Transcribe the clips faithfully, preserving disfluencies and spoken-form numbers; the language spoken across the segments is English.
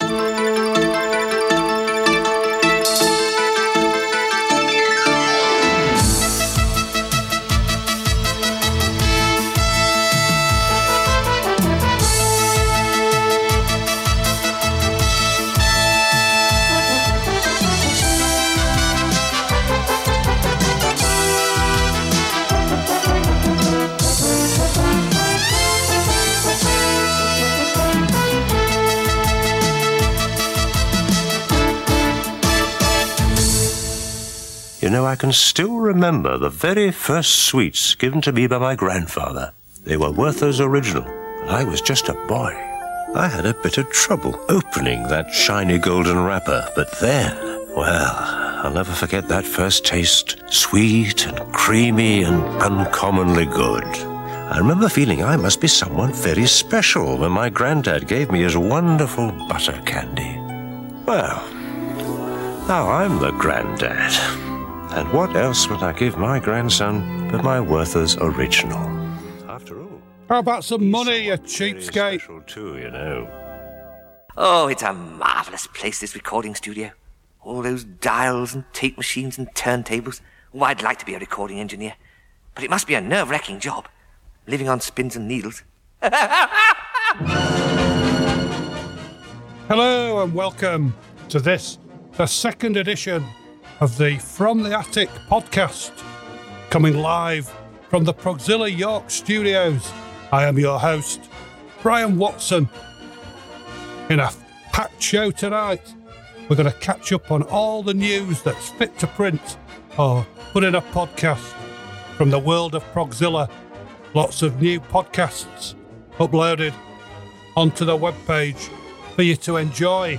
You know, I can still remember the very first sweets given to me by my grandfather. They were Werther's Original, and I was just a boy. I had a bit of trouble opening that shiny golden wrapper, but then, well, I'll never forget that first taste. Sweet and creamy and uncommonly good. I remember feeling I must be someone very special when my granddad gave me his wonderful butter candy. Well, now I'm the granddad. And what else would I give my grandson but my Werther's Original? After all, how about some money, you cheapskate? Special too, you know. Oh, it's a marvellous place, this recording studio. All those dials and tape machines and turntables. Oh, I'd like to be a recording engineer. But it must be a nerve-wracking job, living on spins and needles. Hello and welcome to this, the second edition of the From the Attic podcast, coming live from the Progzilla York studios. I am your host, Brian Watson. In a packed show tonight, we're going to catch up on all the news that's fit to print or put in a podcast from the world of Progzilla. Lots of new podcasts uploaded onto the webpage for you to enjoy.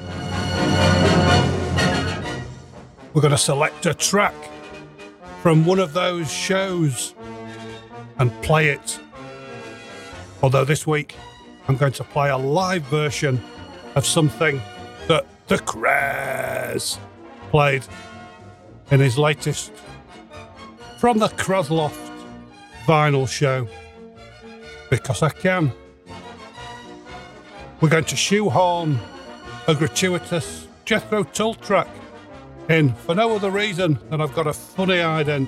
We're going to select a track from one of those shows and play it. Although this week, I'm going to play a live version of something that The Kraz played in his latest From the Krasloft vinyl show, because I can. We're going to shoehorn a gratuitous Jethro Tull track in for no other reason than I've got a funny ident,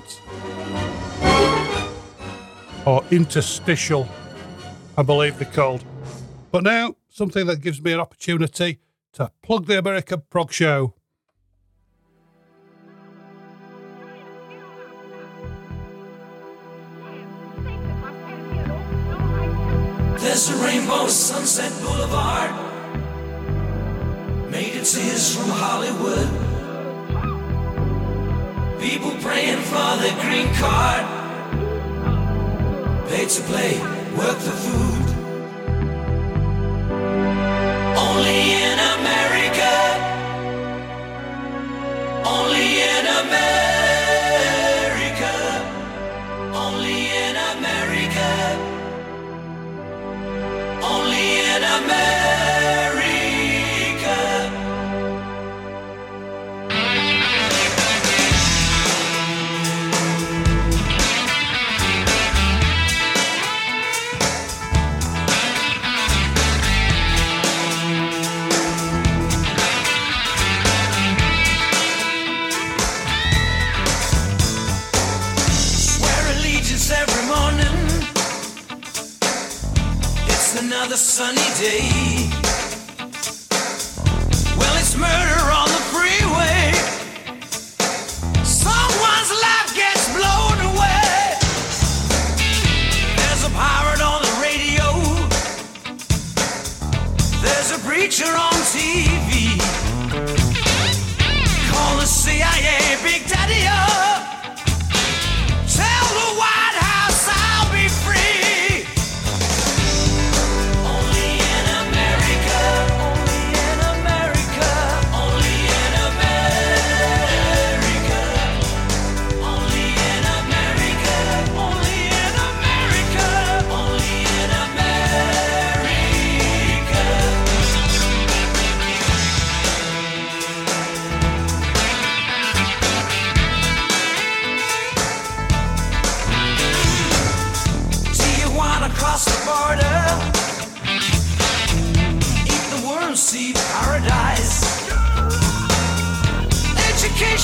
or interstitial, I believe they're called. But now, something that gives me an opportunity to plug the American Prog Show. There's a rainbow Sunset Boulevard, made its ears from Hollywood. People praying for their green card, paid to play, work for food. Only in America, only in America, only in America, only in America. Another sunny day. Well, it's murder on the freeway. Someone's life gets blown away. There's a pirate on the radio. There's a preacher on T V. Call the C I A, Big Daddy up. Tell the White House I'll be free.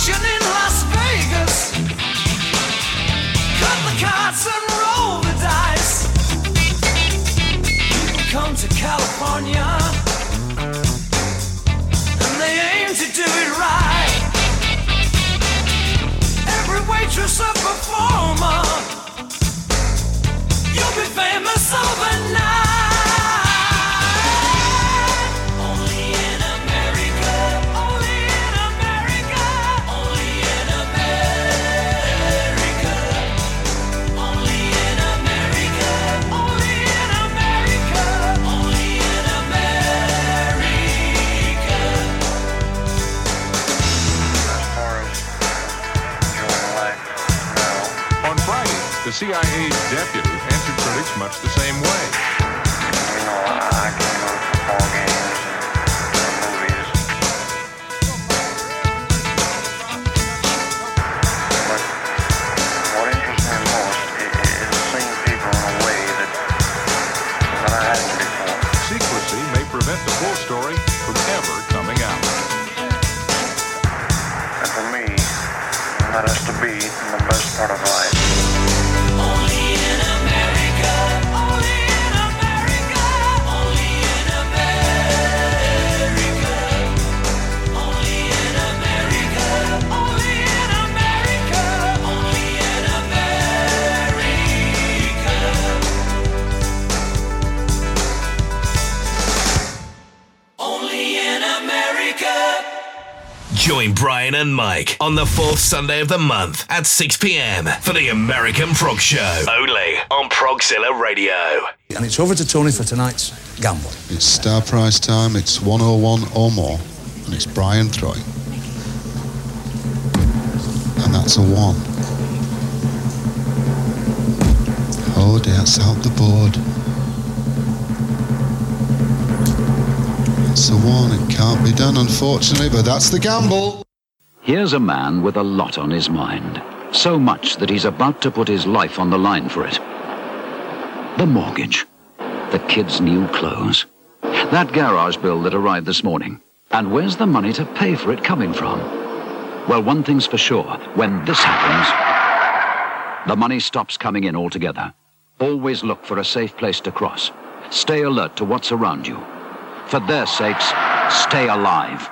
auction in Las Vegas. Cut the cards and roll the dice. People come to California and they aim to do it right. Every waitress a performer. You'll be famous overnight. The C I A's deputy answered critics much the same way. You know, I can go to football games and movies. But what interests me most is seeing people in a way that, that I hadn't before. Secrecy may prevent the full story from ever coming out. And for me, that has to be the best part of life. Join Brian and Mike on the fourth Sunday of the month at six p.m. for the American Prog Show. Only on Progzilla Radio. And it's over to Tony for tonight's gamble. It's star price time, it's one oh one or more, and it's Brian Troy. And that's a one. Oh, that's out the board. It's a one, it can't be done, unfortunately, but that's the gamble. Here's a man with a lot on his mind. So much that he's about to put his life on the line for it. The mortgage. The kids' new clothes. That garage bill that arrived this morning. And where's the money to pay for it coming from? Well, one thing's for sure. When this happens, the money stops coming in altogether. Always look for a safe place to cross. Stay alert to what's around you. For their sakes, stay alive.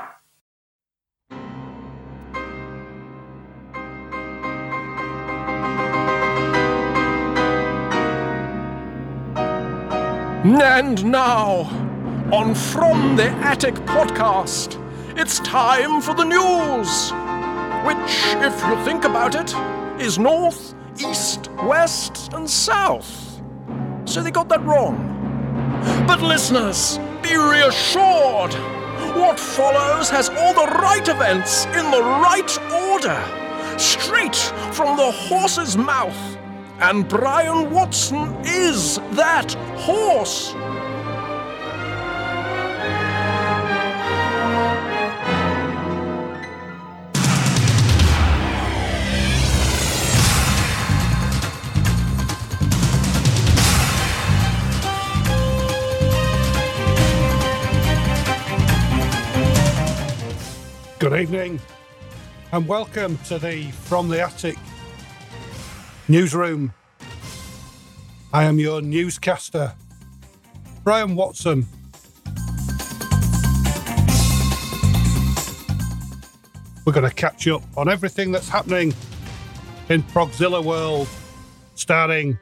And now, on From the Attic podcast, it's time for the news, which, if you think about it, is north, east, west, and south. So they got that wrong. But listeners, be reassured. What follows has all the right events in the right order, straight from the horse's mouth. And Brian Watson is that horse. Good evening and welcome to the From the Attic newsroom. I am your newscaster, Brian Watson. We're going to catch up on everything that's happening in Progzilla world, starting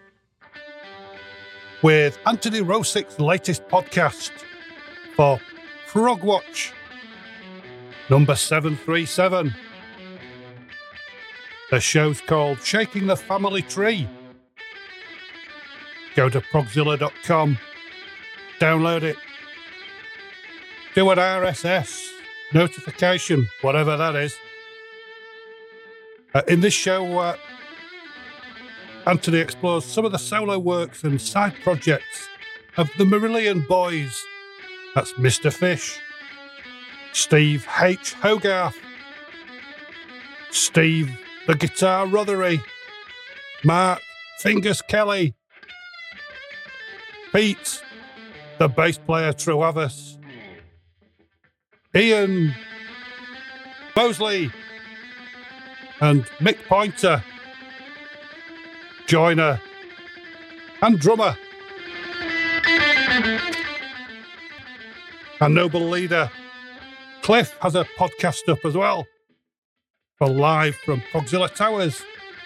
with Anthony Rosick's latest podcast for Progwatch, number seven three seven. The show's called Shaking the Family Tree. Go to progzilla dot com, download it, do an R S S notification, whatever that is. Uh, in this show, uh, Anthony explores some of the solo works and side projects of the Marillion Boys. That's Mister Fish, Steve H. Hogarth, Steve the Guitar Rothery, Mark Fingers Kelly, Pete the bass player Truavis, Ian Mosley, and Mick Pointer, joiner and drummer. Our noble leader, Cliff, has a podcast up as well for Live from Progzilla Towers.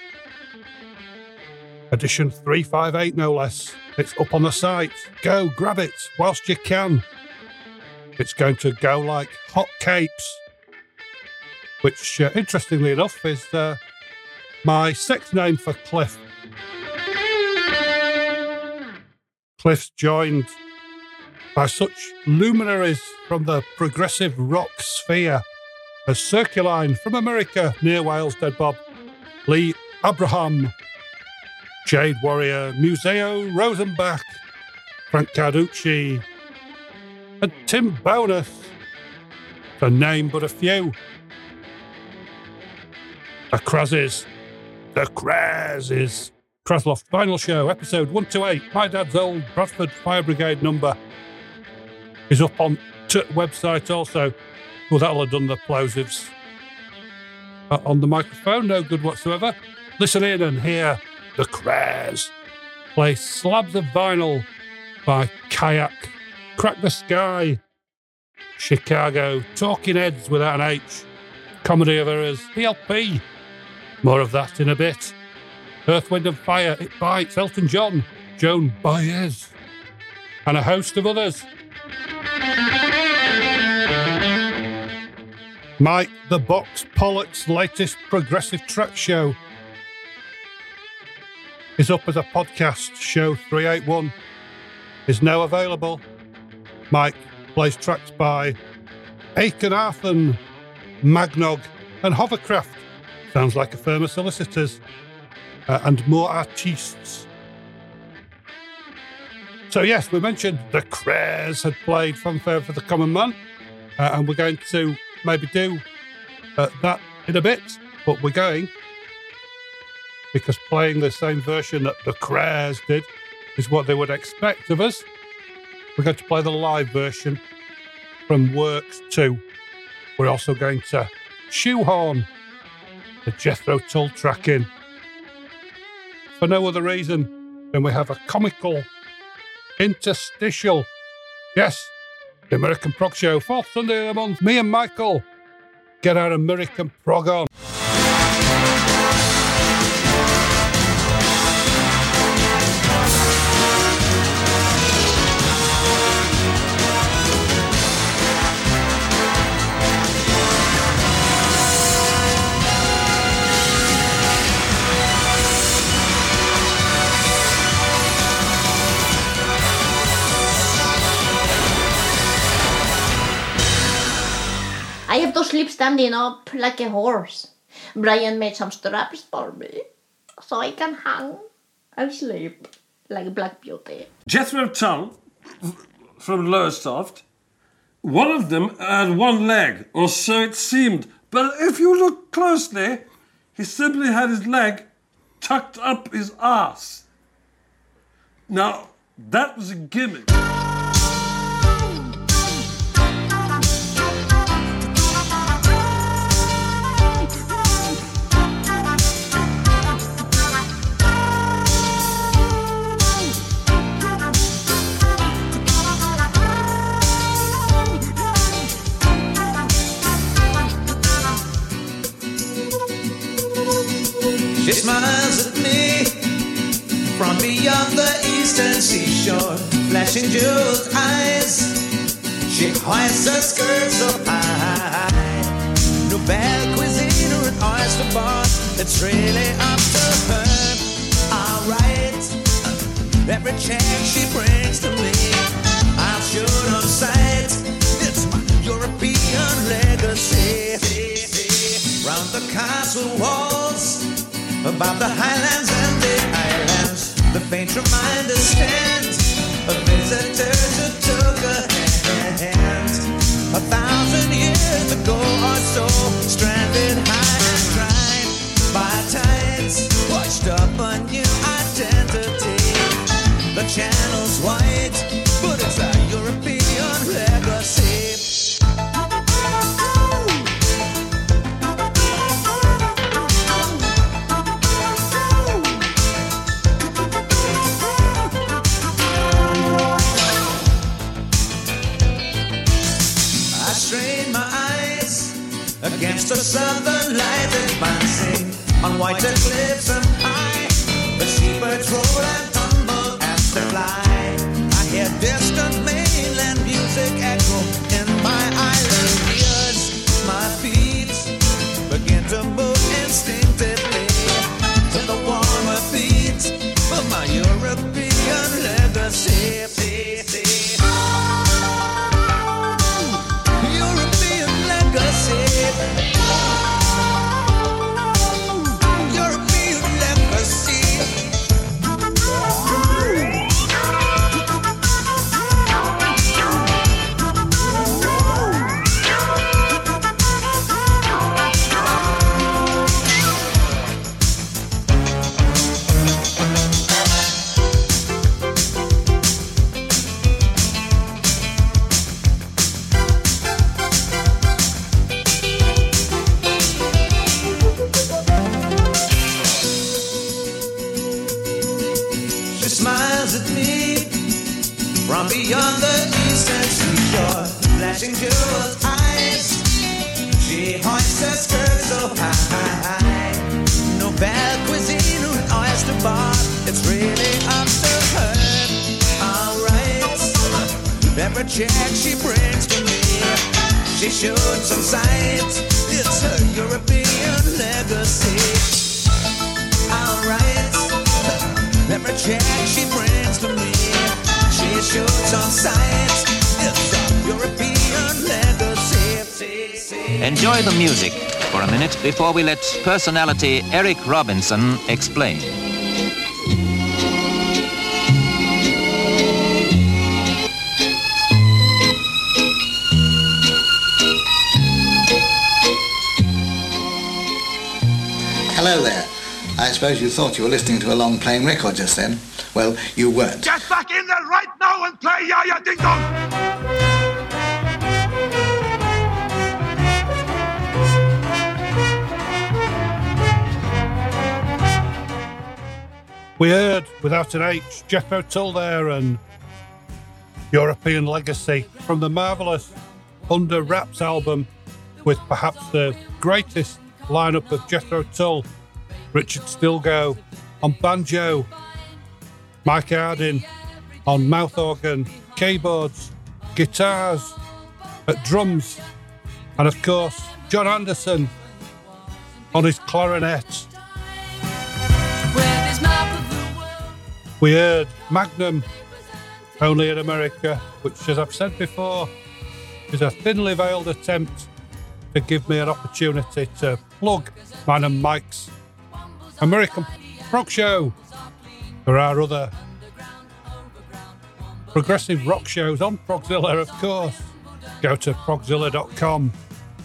Edition three fifty-eight, no less. It's up on the site. Go grab it whilst you can. It's going to go like hot capes, which, uh, interestingly enough, is uh, my sex name for Cliff. Cliff's joined by such luminaries from the progressive rock sphere as Circuline from America, near Wales, Dead Bob, Lee Abraham, Jade Warrior, Museo Rosenbach, Frank Carducci, and Tim Bonus, to name but a few. The Krazzes, the Krazzes. Krasloft Final Show, episode one twenty-eight, my dad's old Bradford Fire Brigade number, is up on t- website also. Well, that'll have done the plosives. Uh, on the microphone, no good whatsoever. Listen in and hear the Kraz play Slabs of Vinyl by Kayak, Crack the Sky, Chicago, Talking Heads without an H, Comedy of Errors, P L P. More of that in a bit. Earth, Wind and Fire, It Bites, Elton John, Joan Baez, and a host of others. Mike the Box Pollock's latest progressive track show is up as a podcast. Show three eighty-one is now available. Mike plays tracks by Aiken Arthur, Magnog and Hovercraft. Sounds like a firm of solicitors. Uh, and more artists. So yes, we mentioned the Kraz had played Fanfare for the Common Man, uh, and we're going to maybe do uh, that in a bit, but we're going, because playing the same version that the Kraz did is what they would expect of us. We're going to play the live version from Works two. We're also going to shoehorn the Jethro Tull track in, for no other reason than we have a comical interstitial. Yes, the American Prog Show, fourth Sunday of the month. Me and Michael get our American prog on. I have to sleep standing up like a horse. Brian made some straps for me, so I can hang and sleep like Black Beauty. Jethro Tull, from Lowestoft, one of them had one leg, or so it seemed. But if you look closely, he simply had his leg tucked up his ass. Now, that was a gimmick. She smiles at me from beyond the eastern seashore, flashing jeweled eyes. She hoists her skirts so high. No bad cuisine or an oyster bar, it's really up to her. Alright, every check she brings to me, I'll shoot on sight. It's my European legacy. Round the castle walls, about the highlands and the islands, the faint reminder stands, a visitor who took a hand. A thousand years ago or so, stranded high and dry by tides, washed up a new identity. The channel's white, but it's a European legacy. strain my eyes against the southern light advancing on whiter cliffs and high. The seabirds roll and tumble as they fly. I hear distant mainland music echo in my island ears. My feet begin to move instinctively to the warmer beats of my European legacy. European legacy. European legacy. From beyond the eastern seashore, flashing jeweled eyes, she hoists her skirts so high. No bad cuisine or an oyster bar, it's really up to her. Alright, every check she brings to me, she showed some sight. It's her European legacy. Alright, every check she brings to me, she shoots on sight. It's a European legacy. Enjoy the music for a minute before we let personality Eric Robinson explain. Hello there. I suppose you thought you were listening to a long playing record just then. Well, you weren't. Get back in there right now and play Ya Ya Ding Dong! We heard, without an H, Jethro Tull there and European Legacy from the marvellous Under Wraps album with perhaps the greatest lineup of Jethro Tull, Richard Stilgoe on banjo, Mike Hardin on mouth organ, keyboards, guitars, at drums, and of course John Anderson on his clarinet. We heard Magnum, Only in America, which, as I've said before, is a thinly veiled attempt to give me an opportunity to plug mine and Mike's American Prog Show. There are other progressive rock shows on Progzilla, of course. Go to progzilla dot com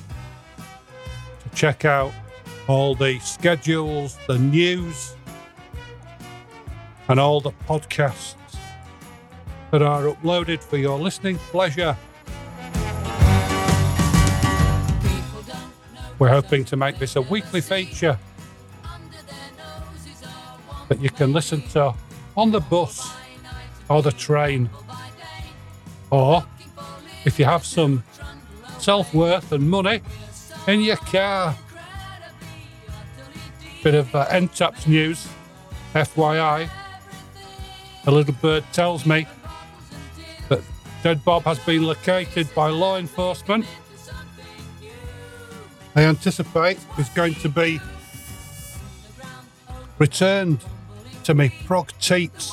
to check out all the schedules, the news, and all the podcasts that are uploaded for your listening pleasure. We're hoping to make this a weekly feature that you can listen to on the bus or the train, or if you have some self-worth and money, in your car. Bit of uh, N TAP's news, F Y I. A little bird tells me that Dead Bob has been located by law enforcement. I anticipate is going to be returned to me prog teats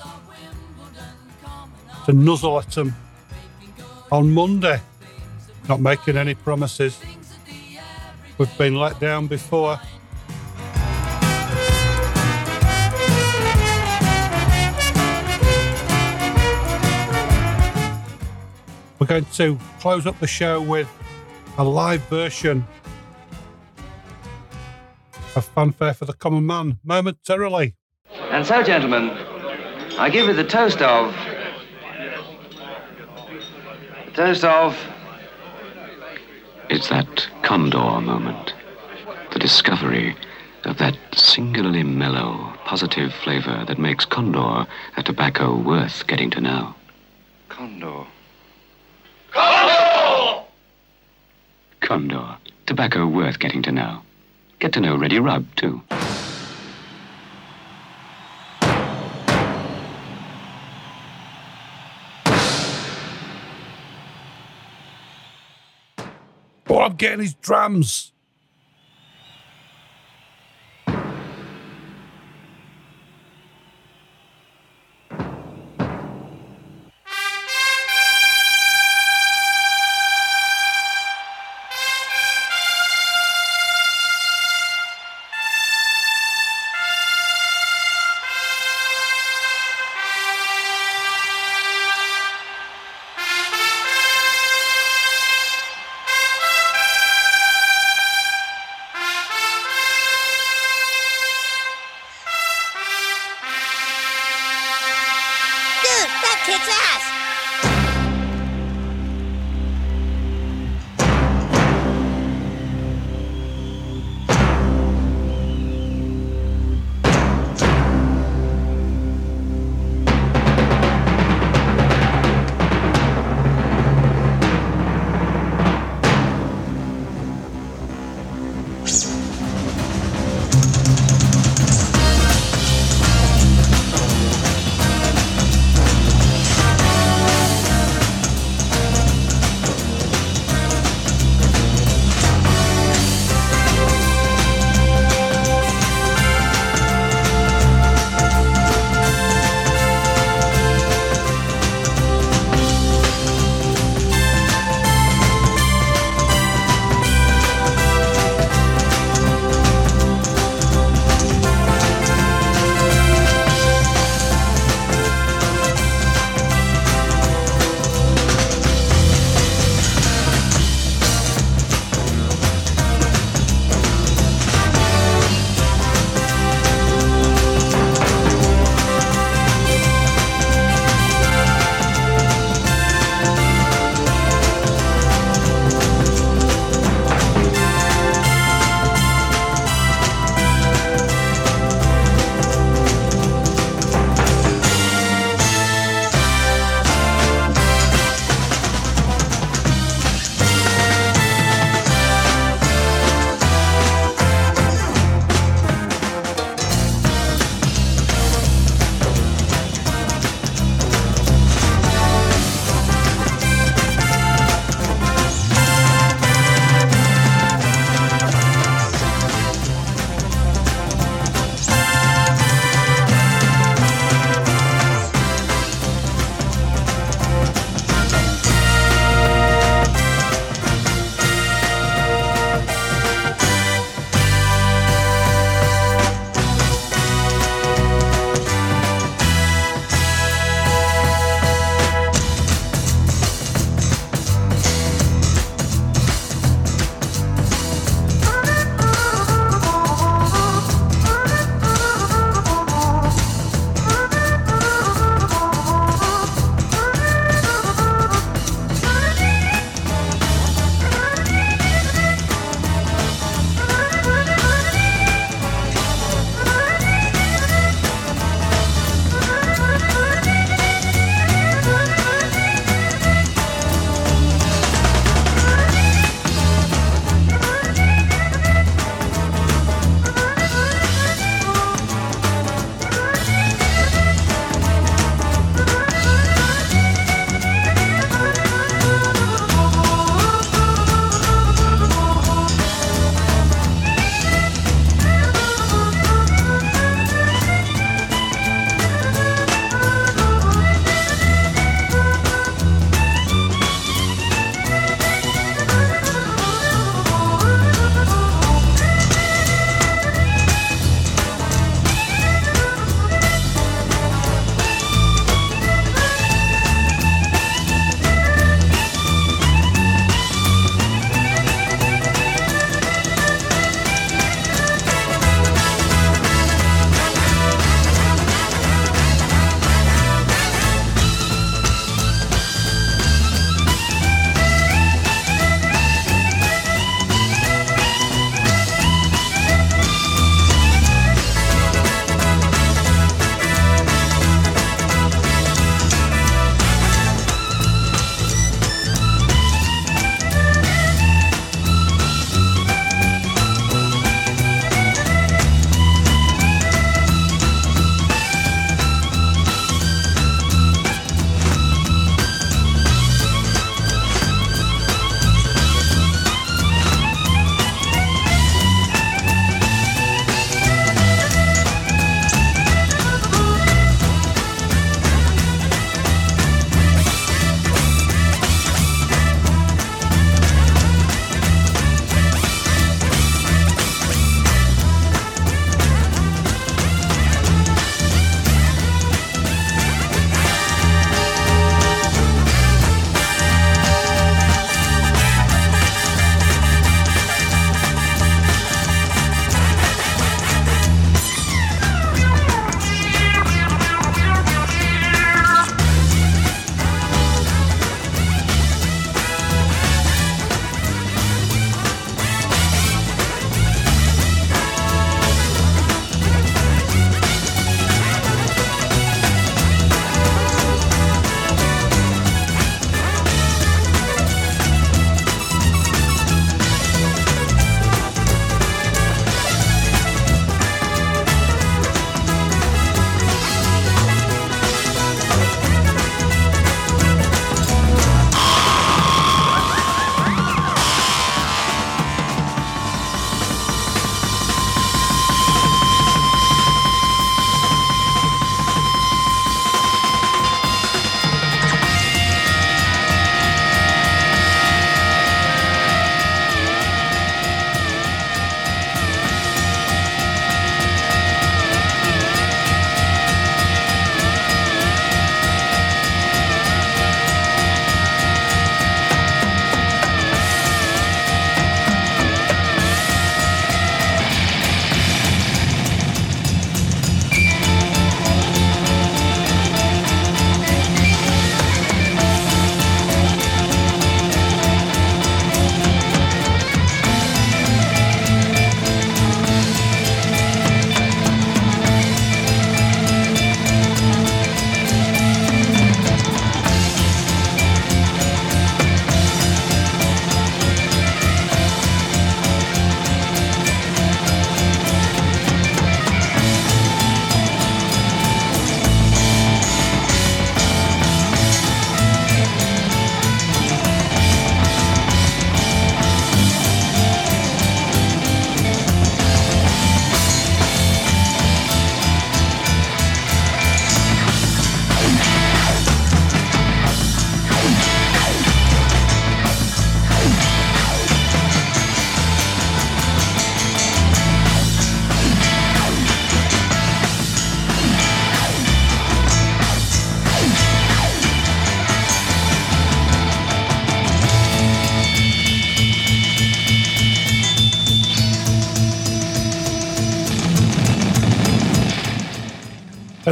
to nuzzle at them on Monday. Not making any promises. We've been let down before. We're going to close up the show with a live version of Fanfare for the Common Man momentarily. And so, gentlemen, I give you the toast of... The toast of... It's that Condor moment. The discovery of that singularly mellow, positive flavour that makes Condor a tobacco worth getting to know. Condor. Condor! Condor. Tobacco worth getting to know. Get to know Ready Rub, too. Oh, I'm getting his drums.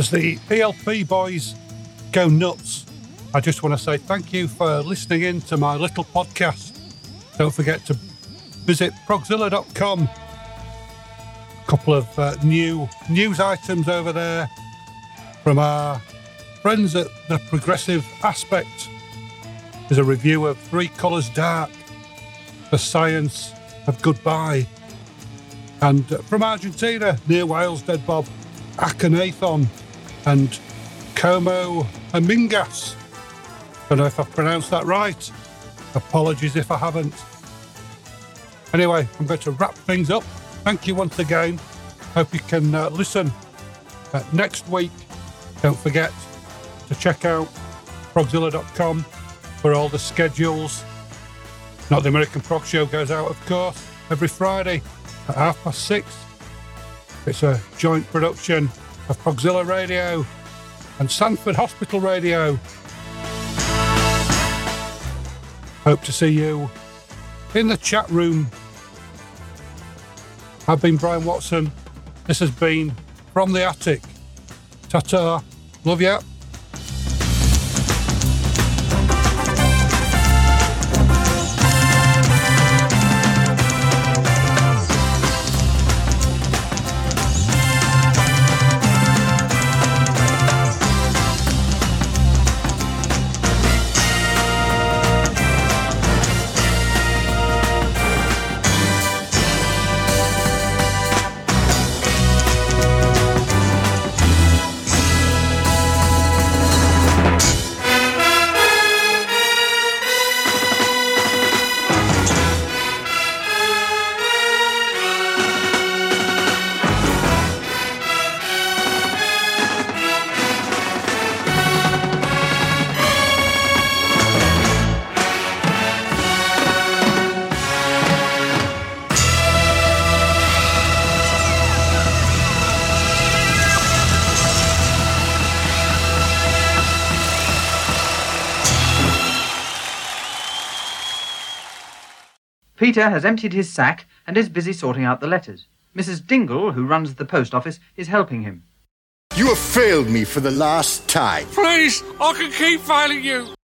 as the P L P boys go nuts, I just want to say thank you for listening in to my little podcast. Don't forget to visit progzilla dot com. A couple of uh, new news items over there from our friends at the Progressive Aspect. There's a review of Three Colours Dark, The Science of Goodbye. And uh, from Argentina, Near Wales Dead Bob, Akhenaton, and Como Amingas. Don't know if I've pronounced that right. Apologies if I haven't. Anyway, I'm going to wrap things up. Thank you once again. Hope you can uh, listen uh, next week. Don't forget to check out progzilla dot com for all the schedules. Not the American Prog Show goes out, of course, every Friday at half past six. It's a joint production of Progzilla Radio and Sanford Hospital Radio. Hope to see you in the chat room. I've been Brian Watson. This has been From the Attic. Ta-ta. Love ya. Peter has emptied his sack and is busy sorting out the letters. Missus Dingle, who runs the post office, is helping him. You have failed me for the last time. Please, I can keep failing you.